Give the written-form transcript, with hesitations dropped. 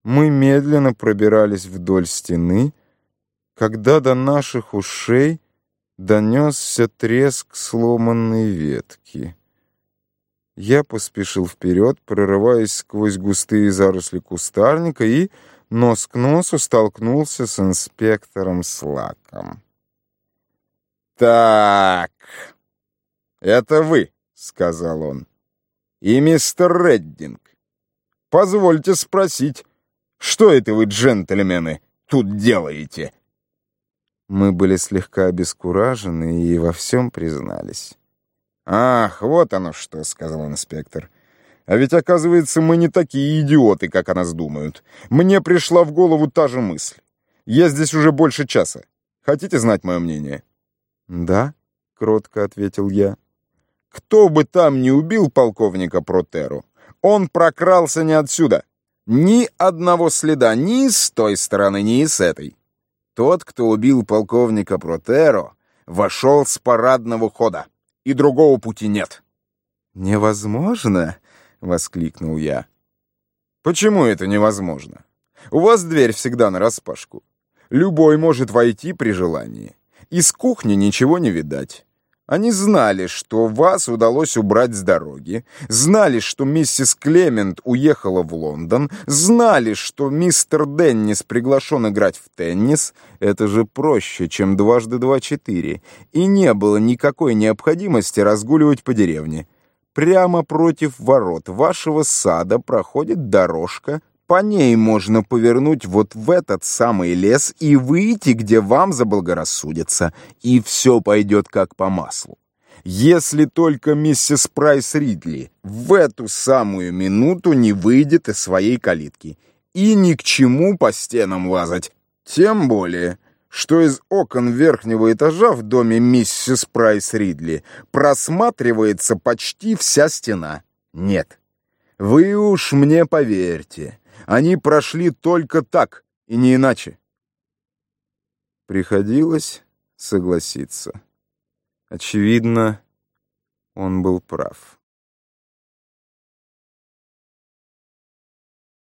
Мы медленно пробирались вдоль стены, когда до наших ушей донесся треск сломанной ветки. Я поспешил вперед, прорываясь сквозь густые заросли кустарника, и нос к носу столкнулся с инспектором Слаком. «Так, это вы», — сказал он, — «и мистер Реддинг. Позвольте спросить, что это вы, джентльмены, тут делаете?» Мы были слегка обескуражены и во всем признались. «Ах, вот оно что», — сказал инспектор. «А ведь, оказывается, мы не такие идиоты, как о нас думают. Мне пришла в голову та же мысль. Я здесь уже больше часа. Хотите знать мое мнение?» «Да», — кротко ответил я. «Кто бы там ни убил полковника Протеро, он прокрался не отсюда. Ни одного следа ни с той стороны, ни с этой. Тот, кто убил полковника Протеро, вошел с парадного хода, и другого пути нет». «Невозможно!» — воскликнул я. «Почему это невозможно? У вас дверь всегда нараспашку. Любой может войти при желании. Из кухни ничего не видать. Они знали, что вас удалось убрать с дороги, знали, что миссис Клемент уехала в Лондон, знали, что мистер Деннис приглашен играть в теннис. Это же проще, чем 2 × 2 = 4. И не было никакой необходимости разгуливать по деревне. Прямо против ворот вашего сада проходит дорожка. По ней можно повернуть вот в этот самый лес и выйти, где вам заблагорассудится, и все пойдет как по маслу. Если только миссис Прайс Ридли в эту самую минуту не выйдет из своей калитки. И ни к чему по стенам лазать. Тем более, что из окон верхнего этажа в доме миссис Прайс Ридли просматривается почти вся стена. Нет, вы уж мне поверьте. Они прошли только так, и не иначе. Приходилось согласиться. Очевидно, он был прав.